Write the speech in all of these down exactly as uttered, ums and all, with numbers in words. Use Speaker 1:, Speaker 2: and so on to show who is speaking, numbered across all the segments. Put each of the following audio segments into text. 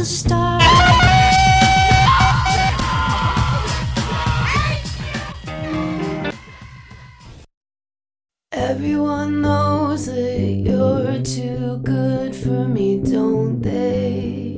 Speaker 1: the stars. Everyone knows that you're too good for me, don't they?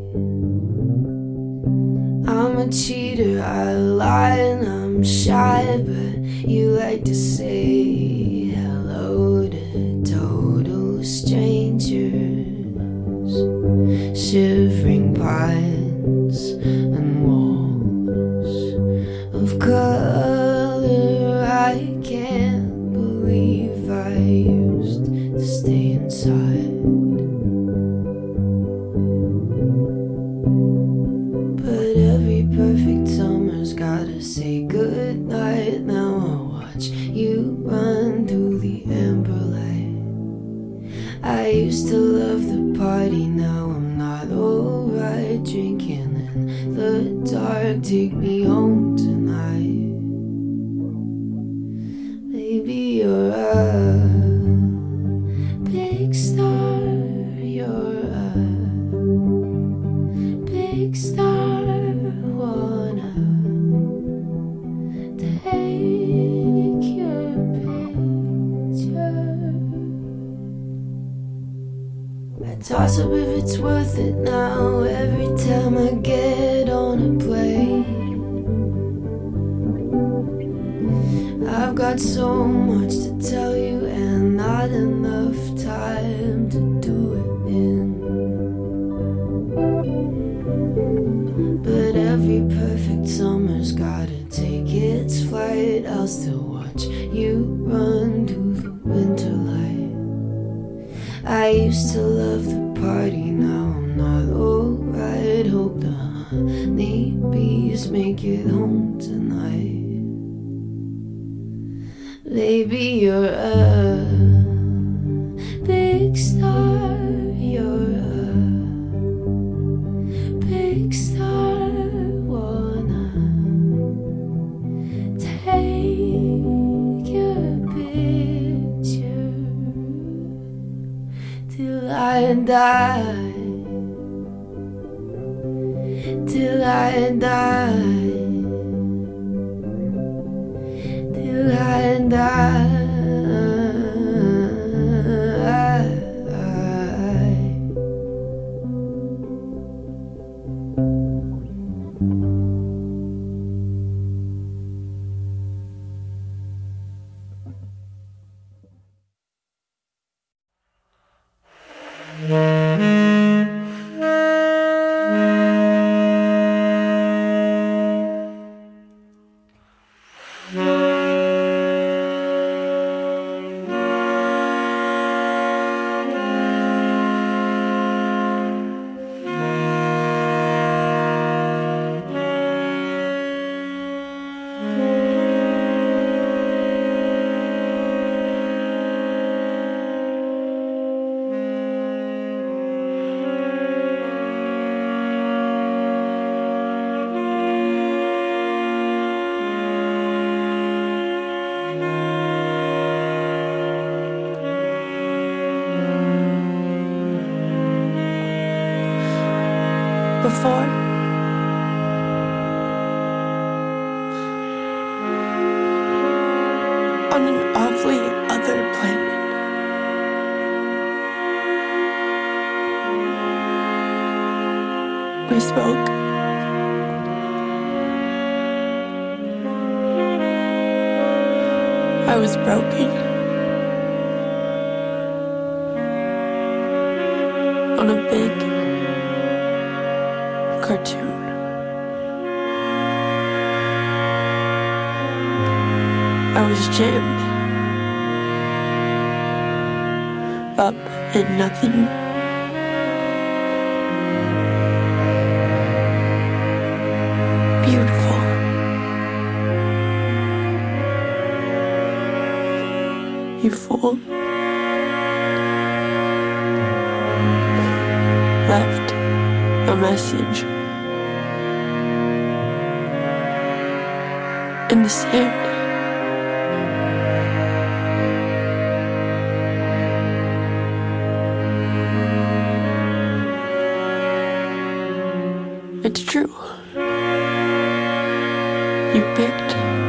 Speaker 1: I'm a cheater, I lie and I'm shy, but you like to say hello to total strangers. Shivering pines and walls of color, I can't believe I used to stay inside. But every perfect summer's gotta say goodnight. Now I'll watch you run through the amber light. I used to love the party, now I'm not alright. Drinking in the dark, take me home tonight. Baby, you're a big star, you're a big star. Wanna take your picture. I toss up if it's worth it now. Every time I get on a plane, I've got so much to tell you and not enough time to do it in. But every perfect summer's gotta take its flight. I'll still watch you run through the winter light. I used to love the party, now I'm not alright. Hope the honey bees make it home tonight. Baby, you're a big star, you're a big star. Wanna take your picture till I die, till I die, till I die. Before, on an awfully other planet, we spoke. I was broken on a big cartoon. I was jammed up in nothing. Beautiful. You fool. Left a message in the sand.
Speaker 2: It's true. You picked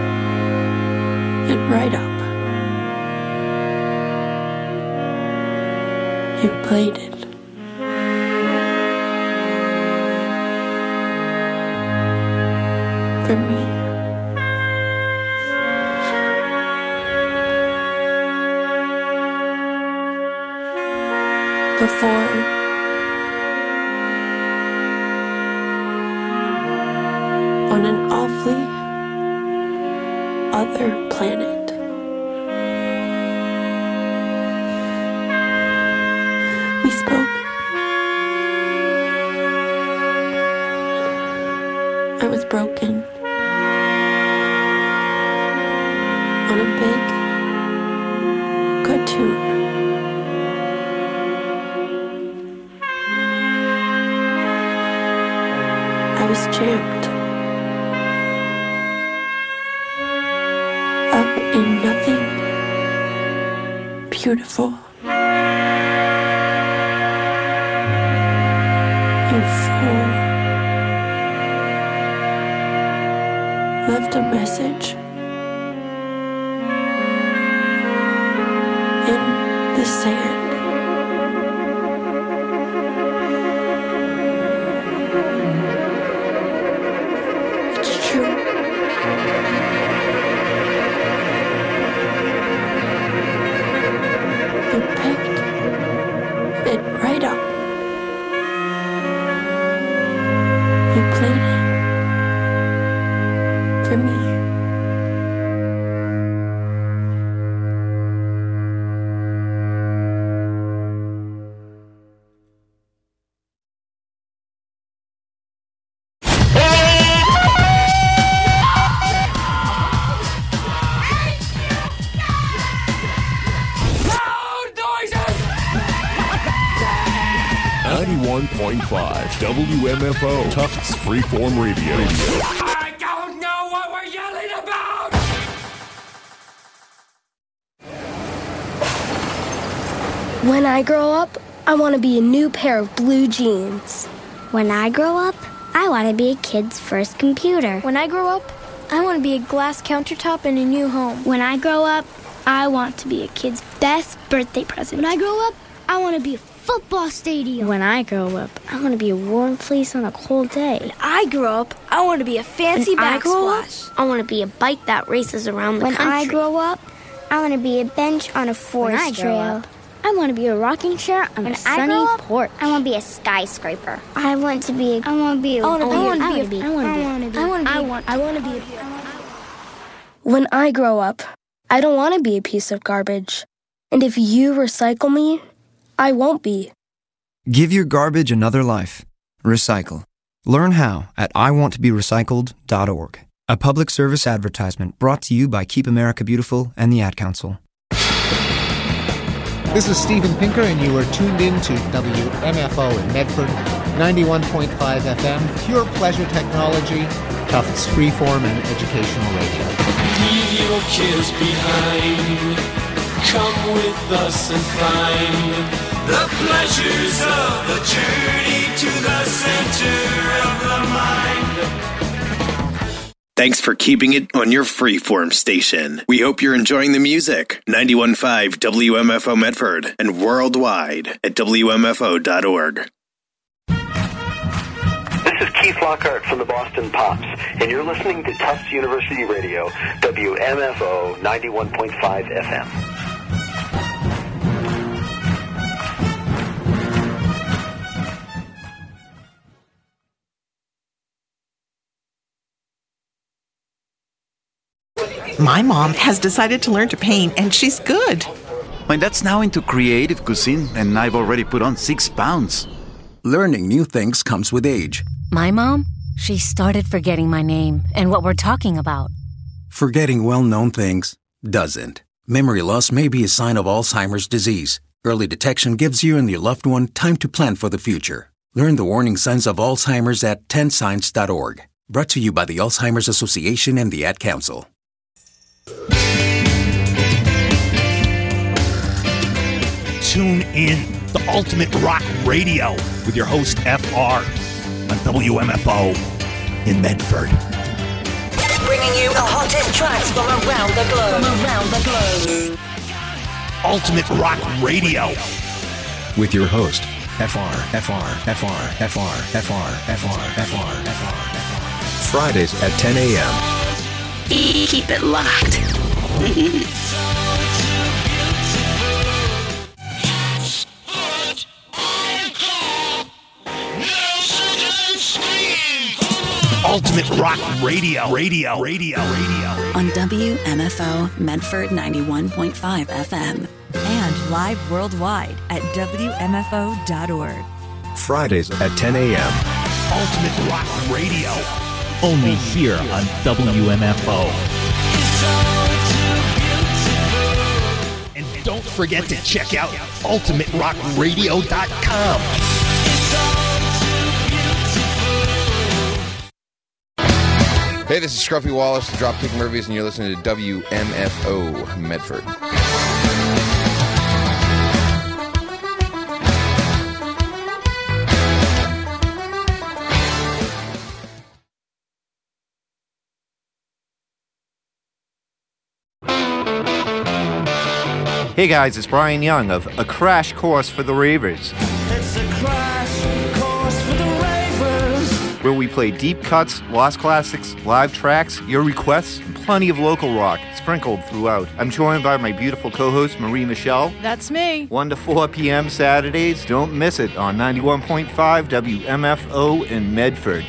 Speaker 2: it right up. You played it. For me. Before on an awfully other planet. We spoke. I was broken on a big cartoon. I was jammed up in nothing beautiful. You fool. Left a message in the sand. It's true. You picked it right up. You played it for me.
Speaker 3: ninety-one point five W M F O Tufts Freeform Radio.
Speaker 4: I don't know what we're yelling about!
Speaker 5: When I grow up, I want to be a new pair of blue jeans.
Speaker 6: When I grow up, I want to be a kid's first computer.
Speaker 7: When I grow up, I want to be a glass countertop in a new home.
Speaker 6: When I grow up, I want to be a kid's best birthday present.
Speaker 7: When I grow up, I want to be a football stadium.
Speaker 6: When I grow up, I want to be a warm fleece on a cold day.
Speaker 7: When I grow up, I want to be a fancy
Speaker 6: when
Speaker 7: backsplash.
Speaker 6: I, I want to be a bike that races around the
Speaker 7: when
Speaker 6: country.
Speaker 7: When I grow up,
Speaker 6: I want to be a bench on a forest
Speaker 7: when I
Speaker 6: trail.
Speaker 7: Up,
Speaker 6: I want to be a rocking chair on
Speaker 7: when
Speaker 6: a sunny
Speaker 7: up,
Speaker 6: porch.
Speaker 7: I want to be a skyscraper.
Speaker 6: I want to be a...
Speaker 7: I want to be a...
Speaker 6: I want to be...
Speaker 7: I want to
Speaker 6: be...
Speaker 7: be...
Speaker 6: I want to be...
Speaker 7: I want to be...
Speaker 6: I want
Speaker 7: I want to be...
Speaker 5: When I grow up, I don't want to be a piece of garbage. And if you recycle me, I won't be.
Speaker 8: Give your garbage another life. Recycle. Learn how at I want to be recycled dot org. A public service advertisement brought to you by Keep America Beautiful and the Ad Council.
Speaker 9: This is Steven Pinker, and you are tuned in to W M F O in Medford, ninety-one point five F M, pure pleasure technology, Tufts freeform and educational radio.
Speaker 4: Leave your kids behind. Come with us and find the pleasures of the journey to the center of the mind.
Speaker 10: Thanks for keeping it on your freeform station. We hope you're enjoying the music. ninety-one point five W M F O Medford and worldwide at W M F O dot org.
Speaker 11: This is Keith Lockhart from the Boston Pops, and you're listening to Tufts University Radio, W M F O ninety-one point five F M.
Speaker 12: My mom has decided to learn to paint, and she's good.
Speaker 13: My dad's now into creative cuisine, and I've already put on six pounds.
Speaker 14: Learning new things comes with age.
Speaker 15: My mom, she started forgetting my name and what we're talking about.
Speaker 14: Forgetting well-known things doesn't. Memory loss may be a sign of Alzheimer's disease. Early detection gives you and your loved one time to plan for the future. Learn the warning signs of Alzheimer's at ten signs dot org. Brought to you by the Alzheimer's Association and the Ad Council.
Speaker 16: Tune in, the ultimate rock radio, with your host, F R.
Speaker 3: on W M F O in Medford.
Speaker 16: Bringing you the hottest tracks from around the globe. From around the globe.
Speaker 3: Ultimate Rock Radio.
Speaker 17: With your host, F R, F R, F R, F R, F R, F R, F R, F R. Fridays at ten a.m.
Speaker 2: Keep it locked.
Speaker 3: Ultimate Rock Radio. Radio. Radio. Radio.
Speaker 18: On W M F O Medford ninety-one point five F M.
Speaker 19: And live worldwide at W M F O dot org.
Speaker 17: Fridays at ten a.m.
Speaker 3: Ultimate Rock Radio.
Speaker 20: Only here on W M F O.
Speaker 3: And don't forget to check out ultimate rock radio dot com.
Speaker 21: Hey, this is Scruffy Wallace, the Dropkick Murphys, and you're listening to W M F O Medford.
Speaker 22: Hey guys, it's Brian Young of A Crash Course for the Ravers.
Speaker 4: It's a crash course for the Ravers.
Speaker 22: Where we play deep cuts, lost classics, live tracks, your requests, and plenty of local rock sprinkled throughout. I'm joined by my beautiful co-host, Marie Michelle.
Speaker 23: That's me.
Speaker 22: one to four p.m. Saturdays. Don't miss it on ninety-one point five W M F O in Medford.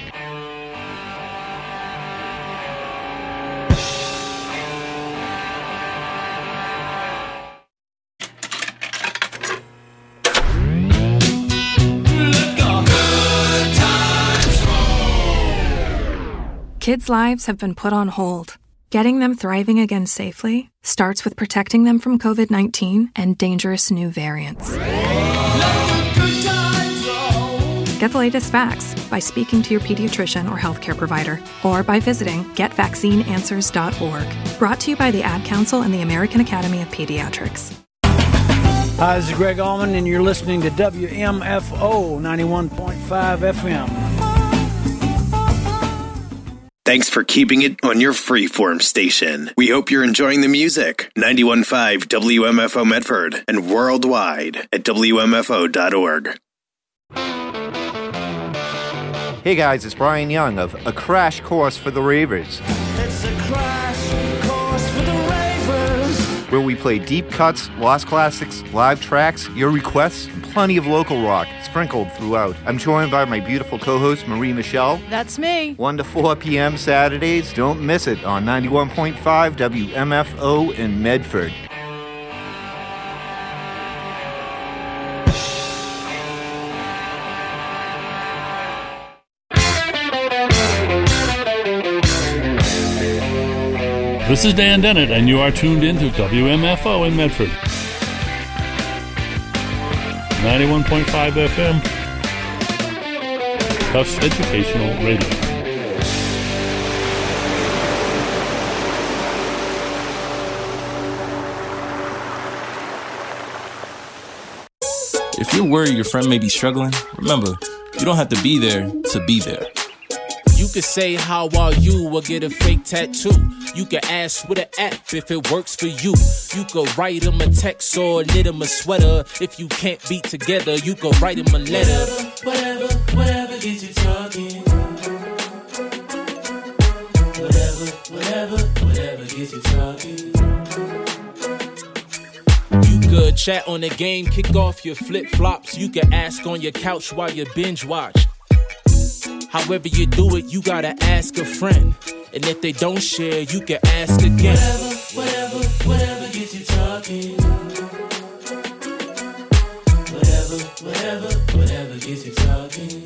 Speaker 24: Kids' lives have been put on hold. Getting them thriving again safely starts with protecting them from covid nineteen and dangerous new variants. Get the latest facts by speaking to your pediatrician or healthcare provider, or by visiting get vaccine answers dot org. Brought to you by the Ad Council and the American Academy of Pediatrics.
Speaker 25: Hi, this is Greg Allman, and you're listening to W M F O ninety-one point five F M.
Speaker 10: Thanks for keeping it on your freeform station. We hope you're enjoying the music. ninety-one point five W M F O Medford and worldwide at W M F O dot org.
Speaker 22: Hey guys, it's Brian Young of A Crash Course for the Ravers.
Speaker 4: It's a crash course for the Ravers.
Speaker 22: Where we play deep cuts, lost classics, live tracks, your requests, and plenty of local rock sprinkled throughout. I'm joined by my beautiful co-host, Marie Michelle.
Speaker 23: That's me.
Speaker 22: one to four p.m. Saturdays. Don't miss it on ninety-one point five W M F O in Medford.
Speaker 26: This is Dan Dennett, and you are tuned in to W M F O in Medford. ninety-one point five F M. Tufts Educational Radio.
Speaker 27: If you're worried your friend may be struggling, remember, you don't have to be there to be there.
Speaker 28: You can say how are you or get a fake tattoo. You can ask with an app if it works for you. You could write them a text or knit them a sweater. If you can't be together, you could write them a letter. Whatever, whatever, whatever gets you talking. Whatever, whatever, whatever gets you talking. You could chat on the game, kick off your flip-flops. You can ask on your couch while you binge watch. However you do it, you gotta ask a friend. And if they don't share, you can ask again. Whatever, whatever, whatever gets you talking. Whatever, whatever, whatever gets you talking.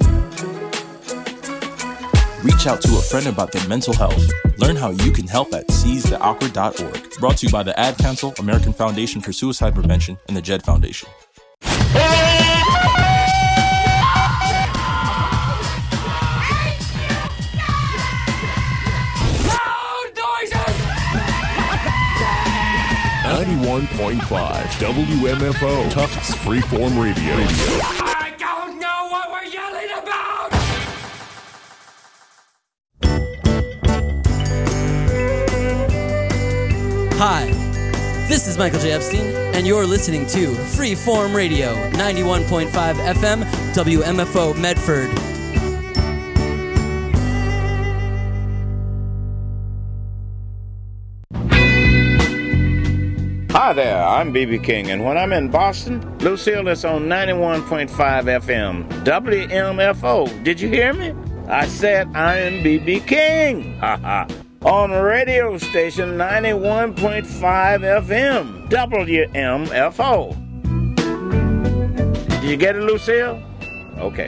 Speaker 27: Reach out to a friend about their mental health. Learn how you can help at seize the awkward dot org. Brought to you by the Ad Council, American Foundation for Suicide Prevention, and the Jed Foundation.
Speaker 3: ninety-one point five W M F O Tufts Freeform Radio.
Speaker 4: I don't know what we're yelling about!
Speaker 1: Hi, this is Michael J. Epstein, and you're listening to Freeform Radio, ninety-one point five F M, W M F O Medford.
Speaker 5: Hi there, I'm B B King, and when I'm in Boston, Lucille is on ninety-one point five F M, W M F O. Did you hear me? I said I am B B King. Ha ha. On radio station ninety-one point five F M, W M F O. Did you get it, Lucille? Okay.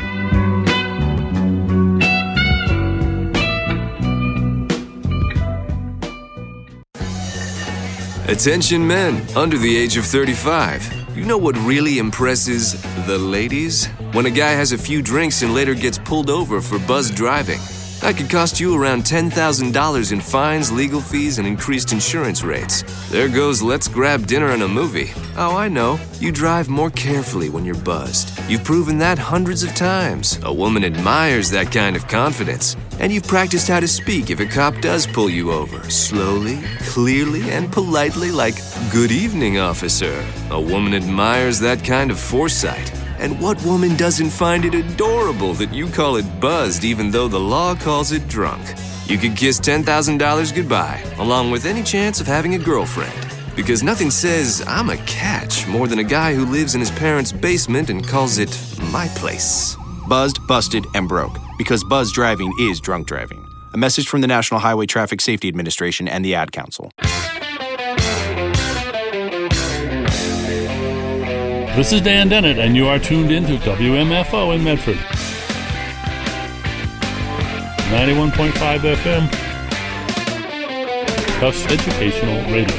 Speaker 6: Attention men under the age of thirty-five. You know what really impresses the ladies? When a guy has a few drinks and later gets pulled over for buzzed driving. That could cost you around ten thousand dollars in fines, legal fees, and increased insurance rates. There goes let's grab dinner and a movie. Oh, I know. You drive more carefully when you're buzzed. You've proven that hundreds of times. A woman admires that kind of confidence. And you've practiced how to speak if a cop does pull you over. Slowly, clearly, and politely like, "Good evening, officer." A woman admires that kind of foresight. And what woman doesn't find it adorable that you call it buzzed even though the law calls it drunk? You could kiss ten thousand dollars goodbye, along with any chance of having a girlfriend. Because nothing says, "I'm a catch," more than a guy who lives in his parents' basement and calls it my place.
Speaker 7: Buzzed, busted, and broke. Because buzzed driving is drunk driving. A message from the National Highway Traffic Safety Administration and the Ad Council.
Speaker 26: This is Dan Dennett, and you are tuned in to W M F O in Medford. ninety-one point five F M. Tufts Educational Radio.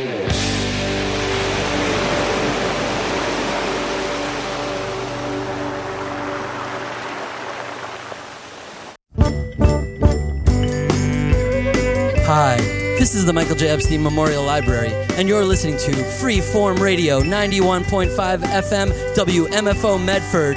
Speaker 1: Hi, this is the Michael J. Epstein Memorial Library, and you're listening to Freeform Radio, ninety-one point five F M, W M F O Medford.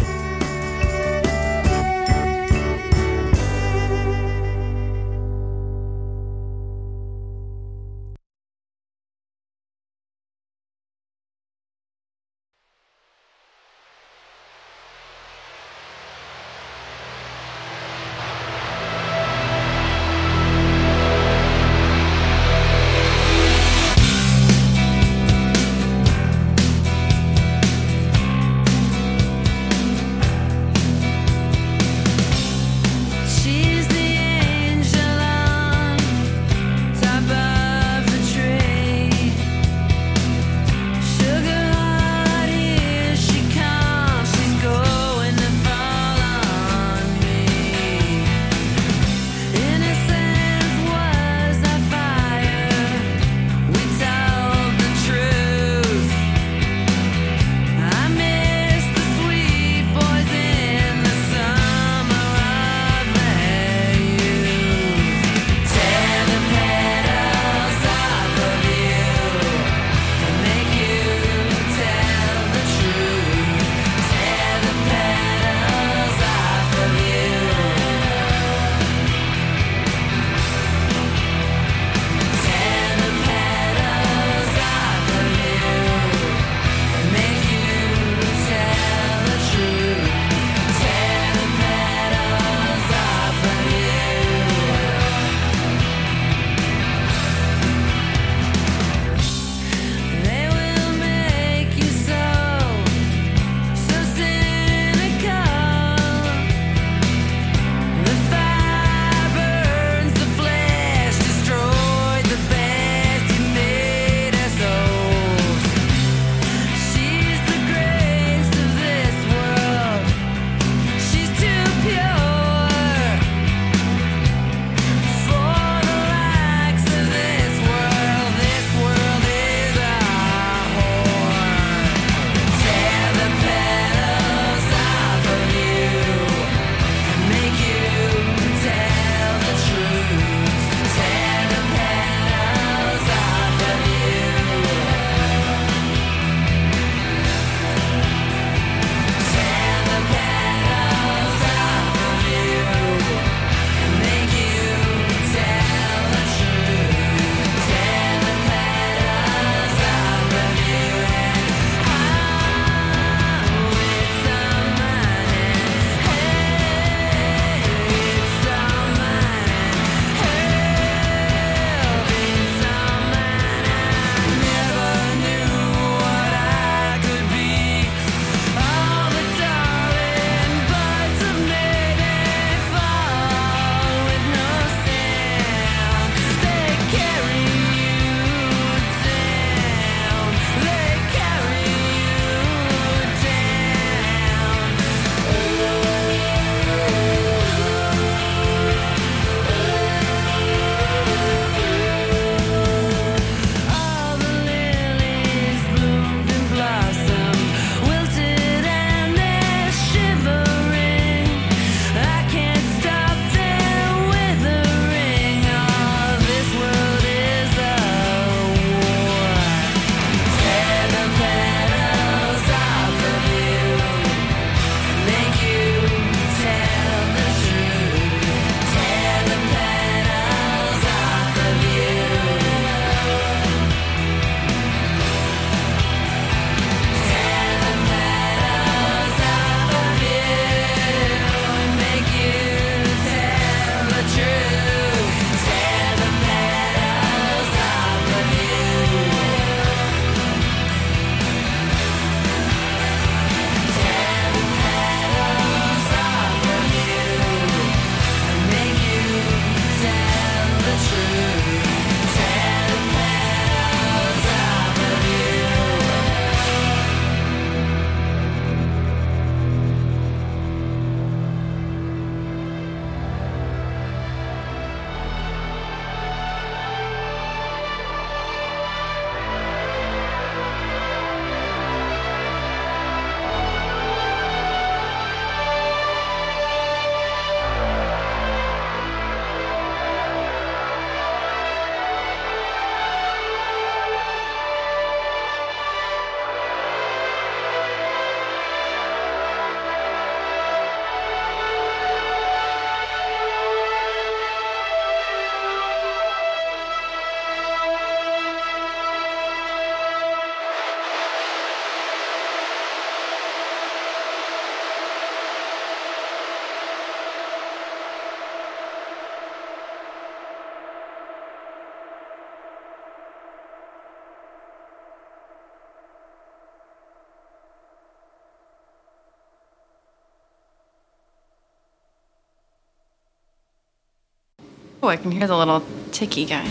Speaker 8: Oh, I can hear the little ticky guy.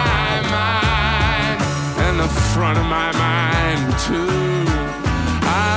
Speaker 9: front of my mind too. I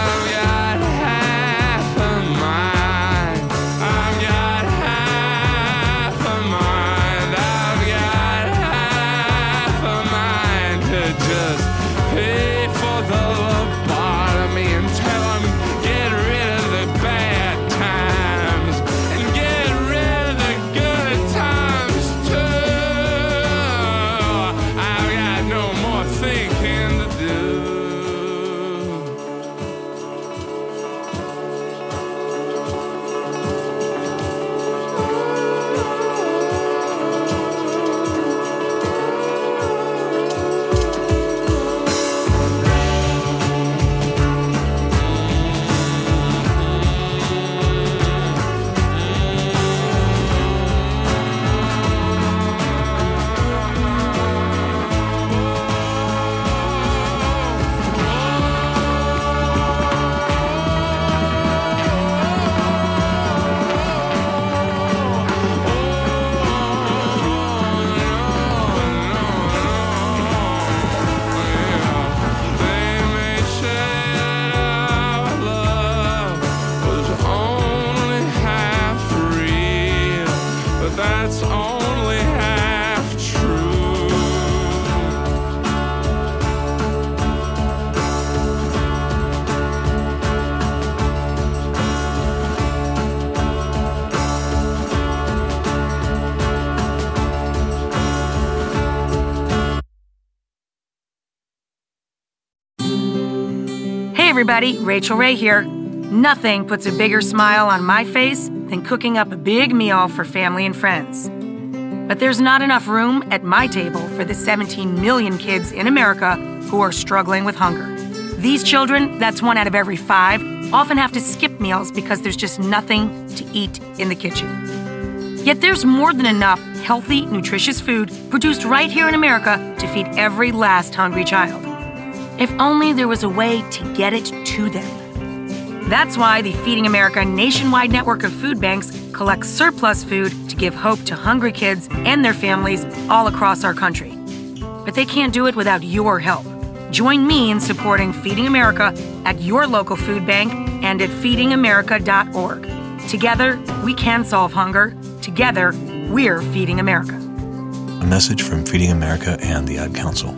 Speaker 9: everybody, Rachel Ray here. Nothing puts a bigger smile on my face than cooking up a big meal for family and friends. But there's not enough room at my table for the seventeen million kids in America who are struggling with hunger. These children, that's one out of every five, often have to skip meals because there's just nothing to eat in the kitchen. Yet there's more than enough healthy, nutritious food produced right here in America to feed every last hungry child. If only there was a way to get it to them. That's why the Feeding America nationwide network of food banks collects surplus food to give hope to hungry kids and their families all across our country. But they can't do it without your help. Join me in supporting Feeding America at your local food bank and at feeding america dot org. Together, we can solve hunger. Together, we're Feeding America.
Speaker 11: A message from Feeding America and the Ad Council.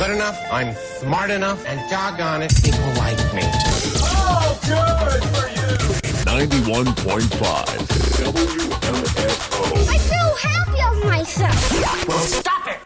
Speaker 2: good enough, I'm smart enough, and doggone it, people like me.
Speaker 4: Oh, good for you!
Speaker 12: ninety-one point five W M F O.
Speaker 13: I feel happy of myself.
Speaker 2: Well, stop it!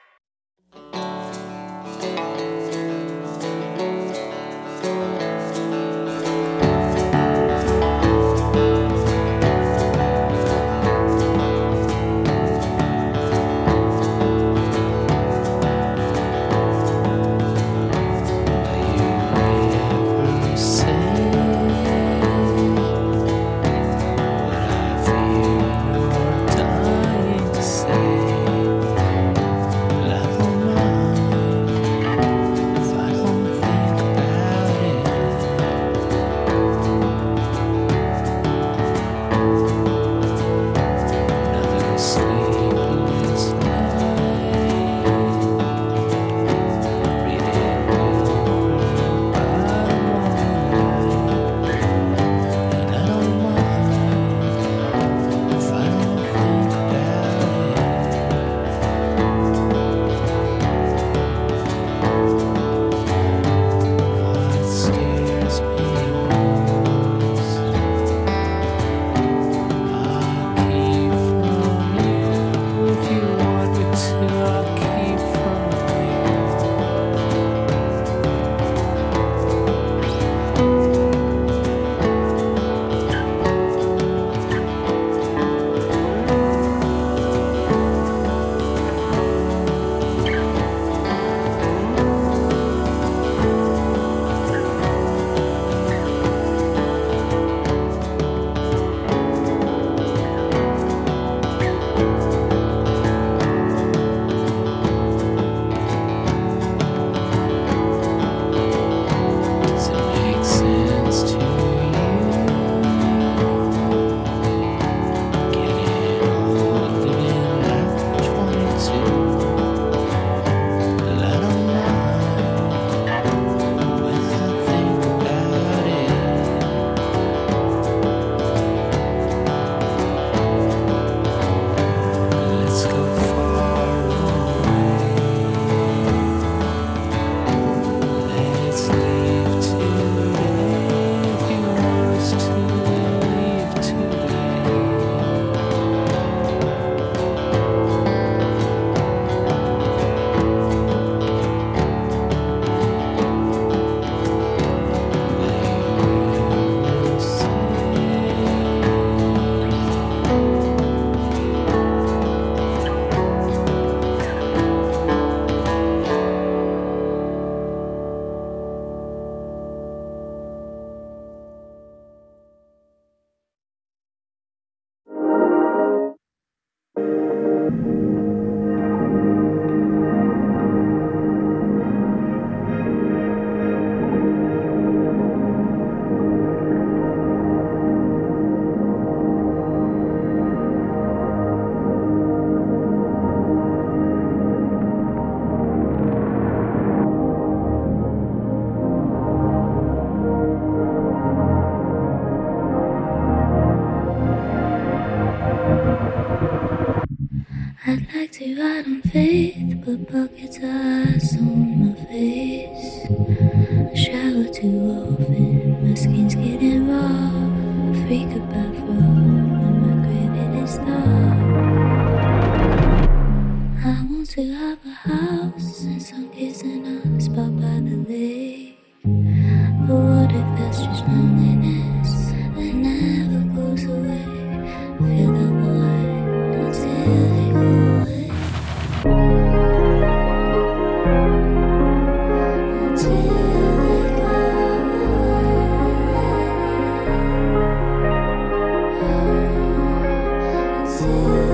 Speaker 14: I'd like to ride on faith, but buckets of ice on my face. I shower too often, my skin's getting raw. Freak about fraud when my credit is thought. I want to have a house and some kids in a spot by the lake. But what if that's just loneliness that never goes away? Feel the void until they go away. Until they go away. Until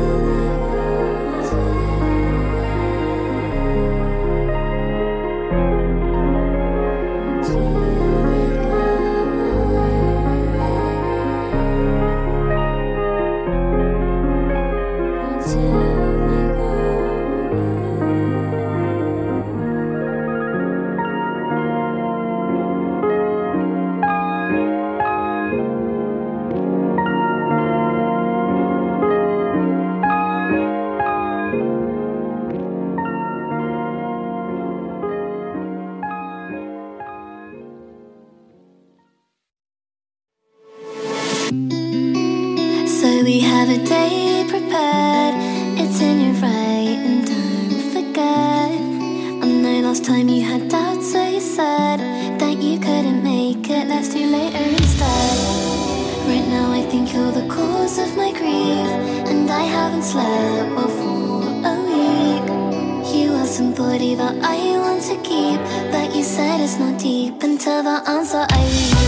Speaker 14: prepared. It's in your right and don't forget. I know last time you had doubts, so you said that you couldn't make it. Let's do later instead. Right now I think you're the cause of my grief, and I haven't slept well for a week. You are somebody that I want to keep, but you said it's not deep until the answer I read.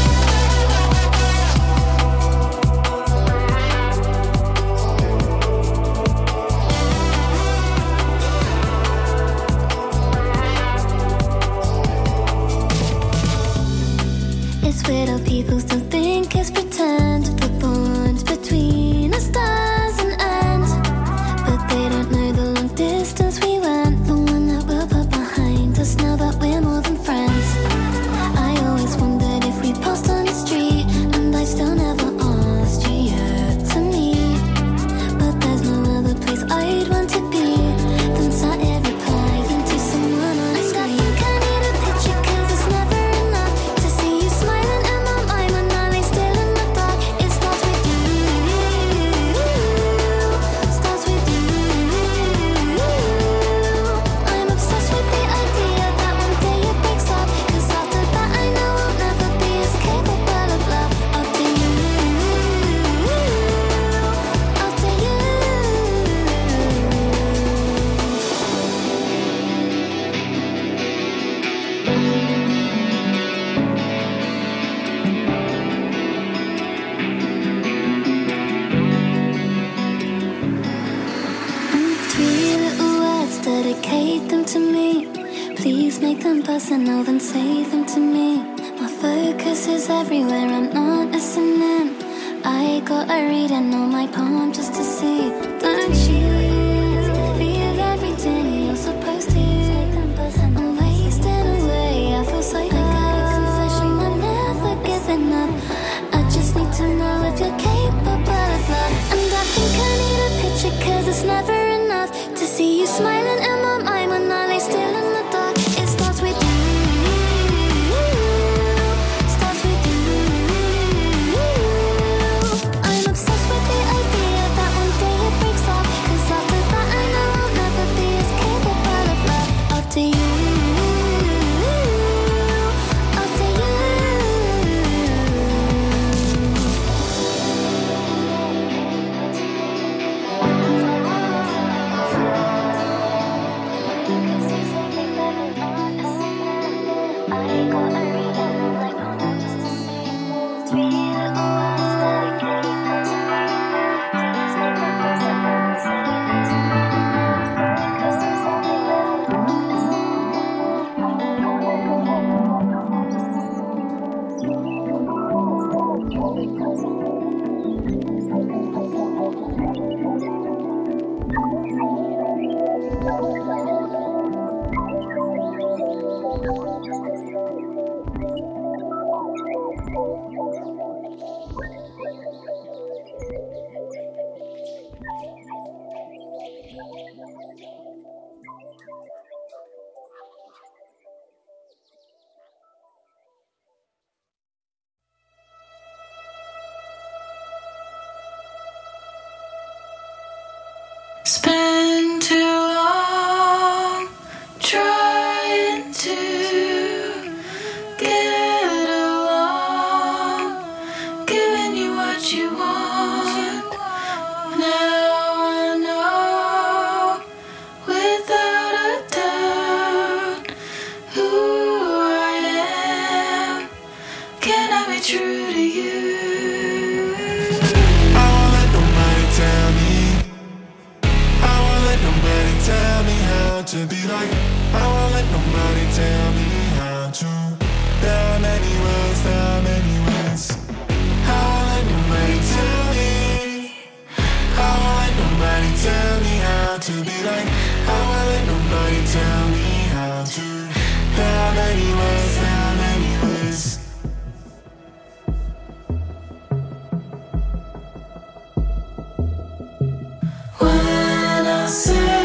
Speaker 14: It's weird how people still think it's pretend. The bond between the stars and end, but they don't know the long distance we went, the one that we'll put behind us now that we're more than friends. I always wondered if we passed on the street, and I still never asked you yet to meet. But there's no other place I'd want to be than sat here replying to someone on a screen. I think I need a picture 'cause it's never enough to see you smiling in my mind when I lay still in the dark. It starts with you, starts with you. I'm obsessed with the idea that one day it breaks up, 'cause after that I know I'll never be as capable of love. After you, after you. Three little words, dedicate them to me. Please make them personal, then say them to me. My focus is everywhere, I'm not listening. I got a reading on my palm just to see. Don't you feel everything you're supposed to? I'm wasting away, I feel so I got a confession, I'm never giving up. I just need to know if you're capable of love. And I think I need a picture 'cause it's never enough to see you smiling in my mind when I lay still in the dark. It starts with you, starts with you. I'm obsessed with the idea that one day it breaks up, 'cause after that I know I'll never be as capable of love. After you, after you.
Speaker 4: Spend too long trying to get along, giving you what you want. Now I know without a doubt who I am. Can I be true to you?
Speaker 15: I won't let nobody tell me. Tell me how to be like. I won't let nobody tell me how to. There are many ways, there are many ways. I won't let nobody tell me. I won't let nobody tell me how to be like. I won't let nobody tell me how to. There are many ways, there are many ways.
Speaker 4: When I say,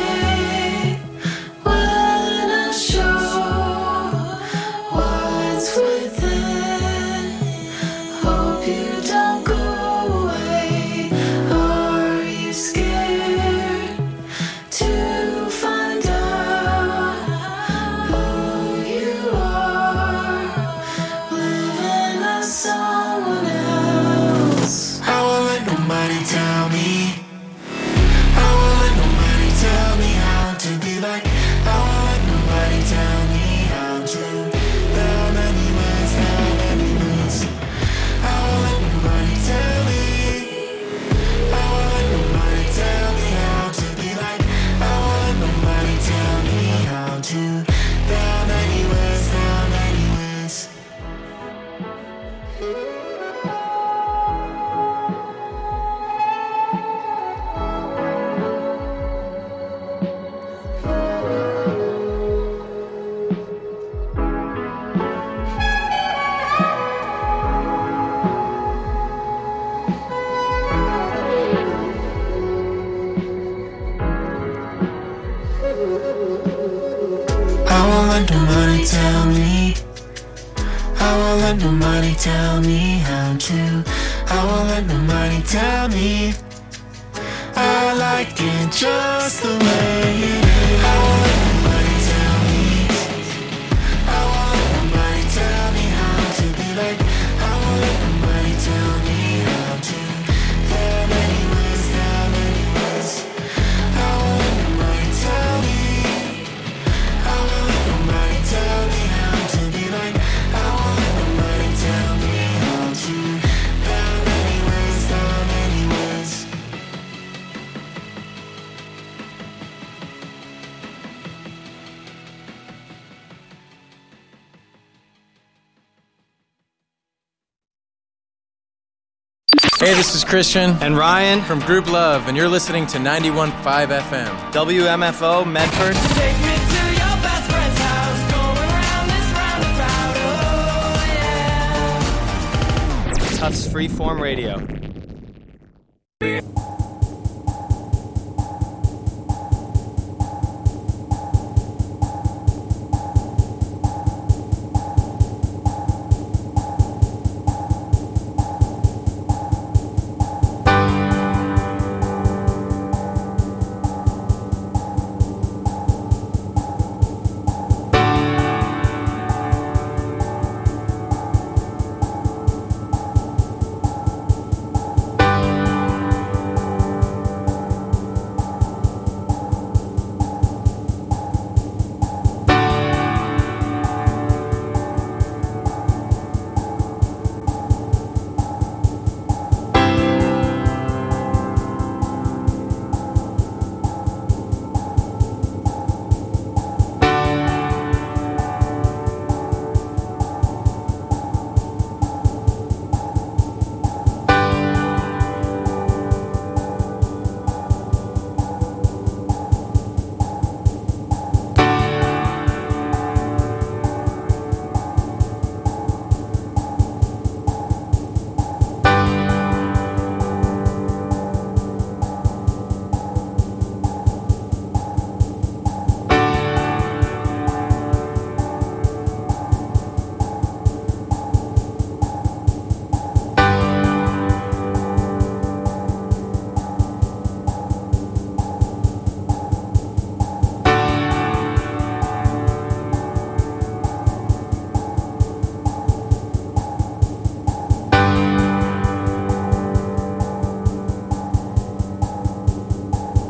Speaker 4: when I show what's within, hope you don't go away. Are you scared?
Speaker 15: won't let nobody tell me. I won't let nobody tell me how to. I won't let nobody tell me. I like it just the way it is. I won't let nobody tell me. I won't let nobody tell me how to be like. I won't let nobody tell me how to. There are many ways, there are many ways. I won't let nobody tell me. I won't let nobody tell me how to be like. I won't let nobody tell me how to. There are many ways, there are many ways.
Speaker 16: Hey, this is Christian and Ryan from Group Love, and you're listening to ninety-one point five F M. W M F O Medford.
Speaker 4: Take me to your best friend's house, going round this roundabout, oh yeah.
Speaker 16: Tufts Freeform Radio.